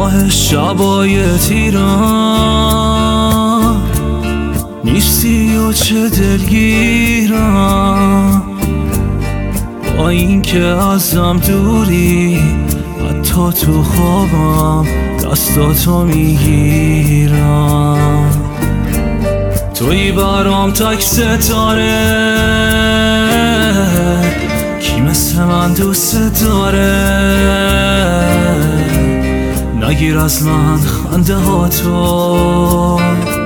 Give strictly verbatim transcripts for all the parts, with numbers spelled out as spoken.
ماه شبای تیرم نیستی و چه دلگیرم، با این که ازم دوری حتی تو خوابم دستاتو میگیرم. توی برام تک ستاره، کی مثل من دوست داره؟ نگیر از من خنده ها تو،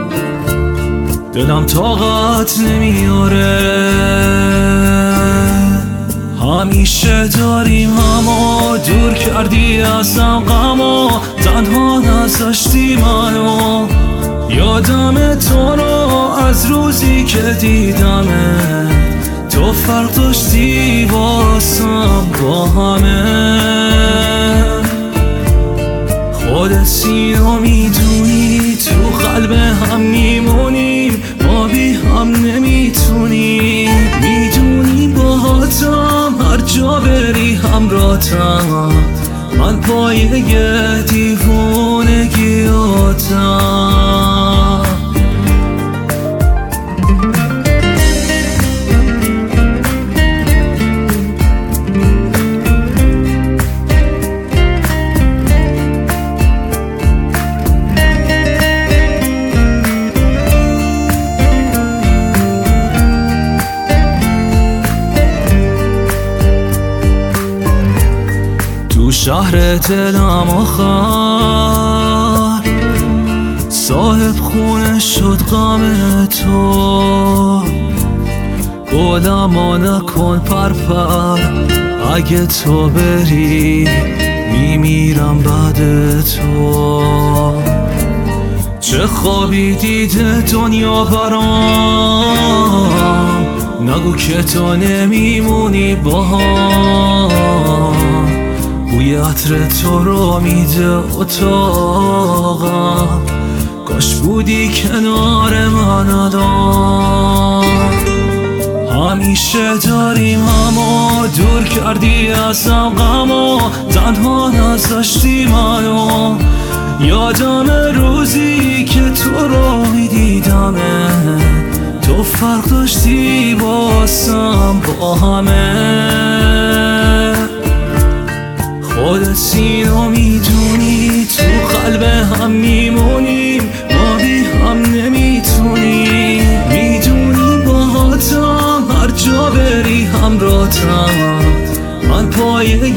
دلم طاقت نمیاره. همیشه داریم اما دور کردی ازم غمو، تنها نذاشتی منو. یادم تو رو از روزی که دیدمه، تو فرق داشتی واسم با همه. خودت اینو میدونی، تو قلب هم میمونیم، ما بی هم نمیتونیم. میدونی باهاتم هر جا بری همراهتم، من پایه دیوونگیاتم. تو شهر دلم آخر صاحب خونه شد غم تو. گلمو نکن پرپر، اگه تو بری میمیرم بعد تو. چه خوابی دیده دنیا برام، نگو که تو نمیمونی باهام. بوی عطر تو رو میده اتاقم، کاش بودی کنار من الان. همیشه داریم اما دور کردی ازم غمو، تنها نذاشتی منو. یادم روزی که تو رو میدیدمه، تو فرق داشتی واسم با همه. خودت اینو میدونی، تو قلب هم میمونیم، ما بی هم نمیتونیم. میدونی باهاتم هر جا بری همراهتم، من پایه